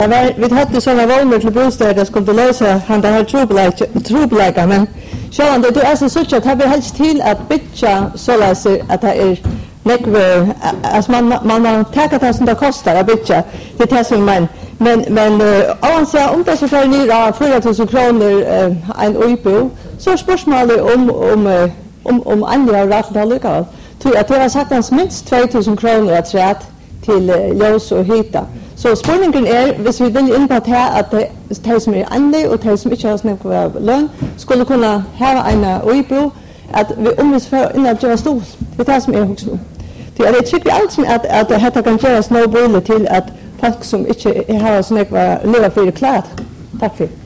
Vi hade sådana våner till bostäder där skulle lösa han det här troblägga, men själva det är så sucht att vi helst till att bygga så att det är nekver, alltså man tackar det som det kostar att bygga, det är det som man, men om det så får ni 4 000 kronor en uibo, så spörsmålet om andra rätt att lycka. Tror att det har sagt minst 2 000 kronor att rätt till ljus och hita. Så spurningen hvis vi vill in på att de som är andra och de som inte har snäpp lön skulle kunna ha en uibo att vi för in att göra stol. Det är det som är också. Det är tycker vi alltså att detta kan göra snowball till att folk som inte har snäpp leva för klart. Tack för